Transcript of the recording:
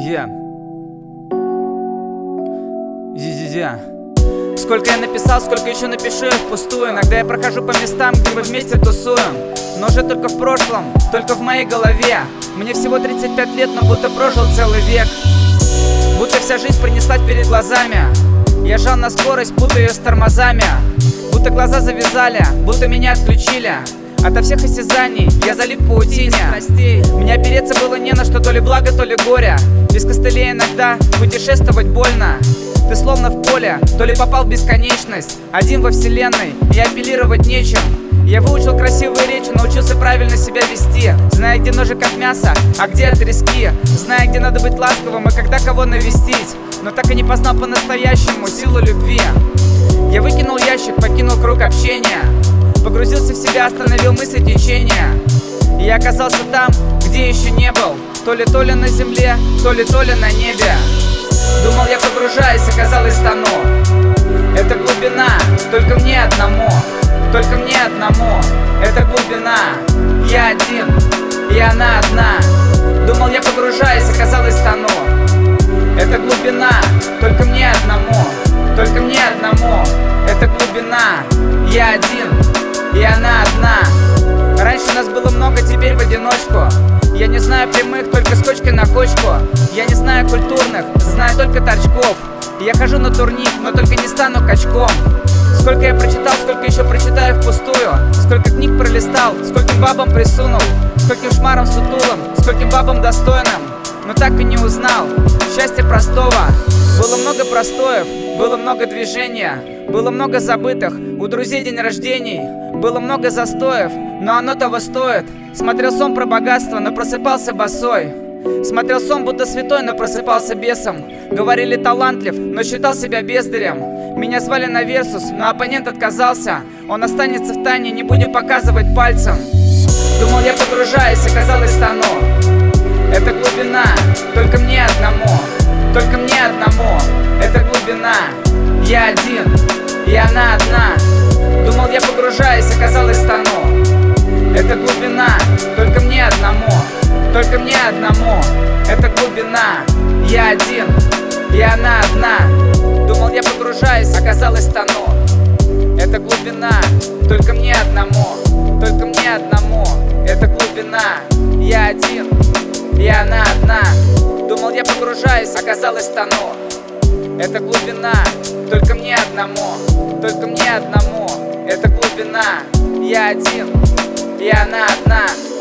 Yeah. Сколько я написал, сколько еще напишу я впустую. Иногда я прохожу по местам, где мы вместе тусуем, но уже только в прошлом, только в моей голове. Мне всего 35 лет, но будто прожил целый век. Будто вся жизнь пронеслась перед глазами. Я жал на скорость, путаю ее с тормозами. Будто глаза завязали, будто меня отключили ото всех осязаний, я залип в паутине. Мне опереться было не на что, то ли благо, то ли горе. Без костылей иногда путешествовать больно. Ты словно в поле, то ли попал в бесконечность, один во вселенной, и апеллировать нечем. Я выучил красивые речи, научился правильно себя вести, зная, где ножик от мяса, а где от трески, зная, где надо быть ласковым и когда кого навестить, но так и не познал по-настоящему силу любви. Я выкинул ящик, покинул круг общения, погрузился в себя, остановил мысли течения. И я оказался там, где еще не был, то ли на земле, то ли на небе. Думал, я погружаюсь, оказалось, тону. Это глубина, только мне одному, только мне одному. Это глубина, я один, и она одна. Думал, я погружаюсь, оказалось, тону. Это глубина, только мне одному, только мне одному. Это глубина, я один, и она одна. Раньше нас было много, теперь в одиночку. Я не знаю прямых, только с кочкой на кочку. Я не знаю культурных, знаю только торчков. Я хожу на турник, но только не стану качком. Сколько я прочитал, сколько еще прочитаю впустую. Сколько книг пролистал, скольким бабам присунул, скольким шмарам сутулым, скольким бабам достойным, но так и не узнал счастья простого. Было много простоев, было много движения, было много забытых, у друзей день рождений. Было много застоев, но оно того стоит. Смотрел сон про богатство, но просыпался босой. Смотрел сон, будто святой, но просыпался бесом. Говорили талантлив, но считал себя бездарем. Меня звали на Версус, но оппонент отказался. Он останется в тайне, не будем показывать пальцем. Думал, я погружаюсь, оказалось, тону. Это глубина, только мне одному, только мне одному. Это глубина, я один, и она одна. Думал, я погружаюсь, оказалось, тону. Это глубина, только мне одному, только мне одному. Это глубина, я один, и она одна. Думал, я погружаюсь, оказалось, тону. Это глубина, только мне одному, только мне одному. Это глубина, я один, и она одна. Думал, я погружаюсь, оказалось, тону. Это глубина, только мне одному, только мне одному. Это глубина, я один, и она одна.